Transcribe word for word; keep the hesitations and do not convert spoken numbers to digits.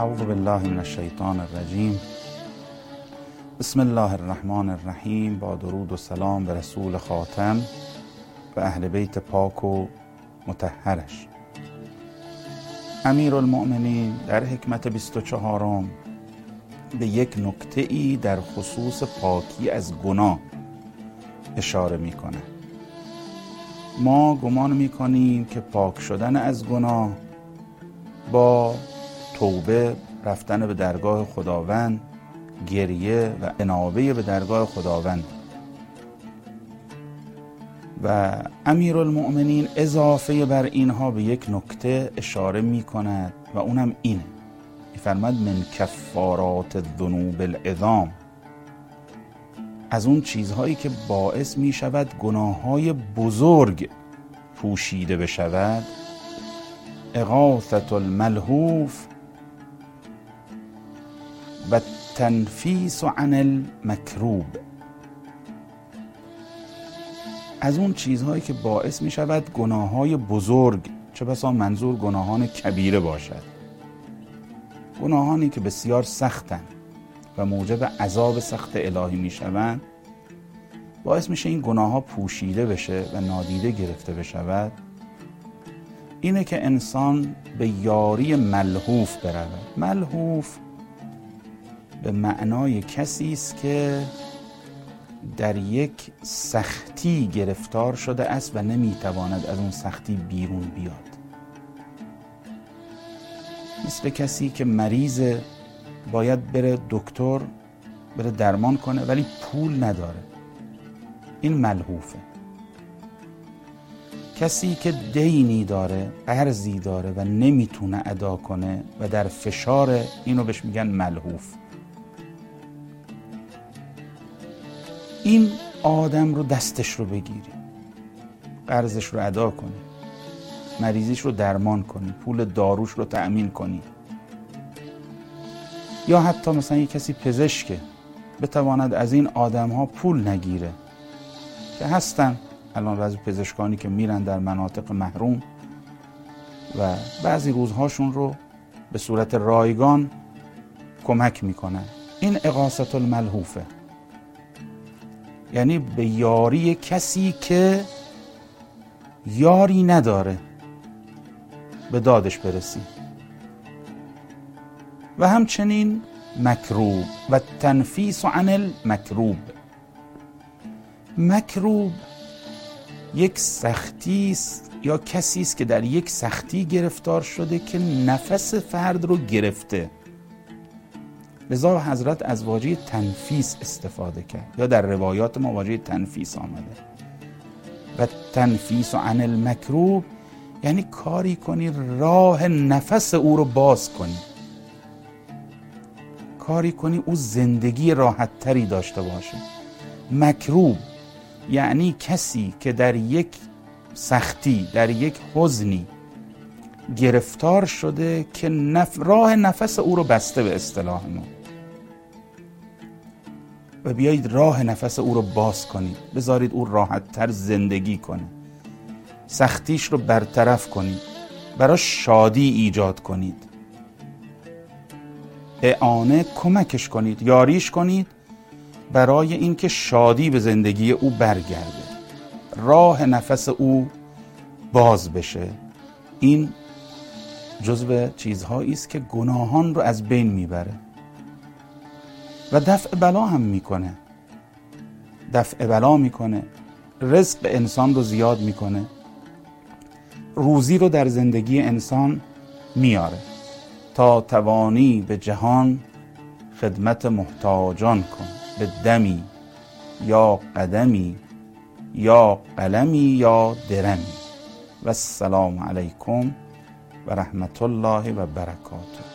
اعوذ بالله من الشیطان الرجیم. بسم الله الرحمن الرحیم. با درود و سلام به رسول خاتم و اهل بیت پاک و مطهرش. امیرالمؤمنین در حکمت بیست و چهارم به یک نکته ای در خصوص پاکی از گناه اشاره میکنه. ما گمان میکنیم که پاک شدن از گناه با توبه، رفتن به درگاه خداوند، گریه و انابه به درگاه خداوند. و امیرالمؤمنین اضافه بر اینها به یک نکته اشاره می کند و اونم اینه، می‌فرماید من کفارات الذنوب العظام، از اون چیزهایی که باعث می شود گناههای بزرگ پوشیده بشود، اغاثة الملهوف و تنفیس عن المکروب. از اون چیزهایی که باعث می شود گناههای بزرگ، چه بسا منظور گناهان کبیره باشد، گناهانی که بسیار سختند و موجب عذاب سخت الهی می شوند، باعث میشه این گناه ها پوشیده بشه و نادیده گرفته بشود، اینه که انسان به یاری ملهوف برود. ملهوف به معنای کسی است که در یک سختی گرفتار شده است و نمیتواند از اون سختی بیرون بیاد. مثل کسی که مریض، باید بره دکتر، بره درمان کنه ولی پول نداره، این ملهوفه. کسی که دینی داره، قرضی داره و نمیتونه ادا کنه و در فشار، اینو بهش میگن ملهوف. این آدم رو دستش رو بگیری، قرضش رو ادا کنی، مریضیش رو درمان کنی، پول داروش رو تأمین کنی. یا حتی مثلا یک کسی پزشکه، بتواند از این آدم ها پول نگیره که هستن الان بعضی پزشکانی که میرن در مناطق محروم و بعضی روزهاشون رو به صورت رایگان کمک میکنن. این اغاثة الملهوفه، یعنی به یاری کسی که یاری نداره به دادش برسی. و همچنین مکروب و تنفیس عن المکروب. مکروب یک سختی است یا کسی است که در یک سختی گرفتار شده که نفس فرد رو گرفته، لذا حضرت از واژه تنفیس استفاده کرد، یا در روایات ما واژه تنفیس آمده. و تنفیس عن المکروب یعنی کاری کنی راه نفس او رو باز کنی، کاری کنی او زندگی راحت تری داشته باشه. مکروب یعنی کسی که در یک سختی، در یک حزنی گرفتار شده که نف... راه نفس او رو بسته به اصطلاح ما، و بیایید راه نفس او رو باز کنید، بذارید او راحت تر زندگی کنه، سختیش رو برطرف کنید، براش شادی ایجاد کنید، اعانه کمکش کنید، یاریش کنید برای اینکه شادی به زندگی او برگرده، راه نفس او باز بشه. این جزو چیزهایی است که گناهان رو از بین میبره و دفع بلا هم میکنه. دفع بلا میکنه، رزق انسان رو زیاد میکنه، روزی رو در زندگی انسان میاره. تا توانی به جهان خدمت محتاجان کن، به دمی یا قدمی یا قلمی یا درمی. و السلام علیکم و رحمت الله و برکاته.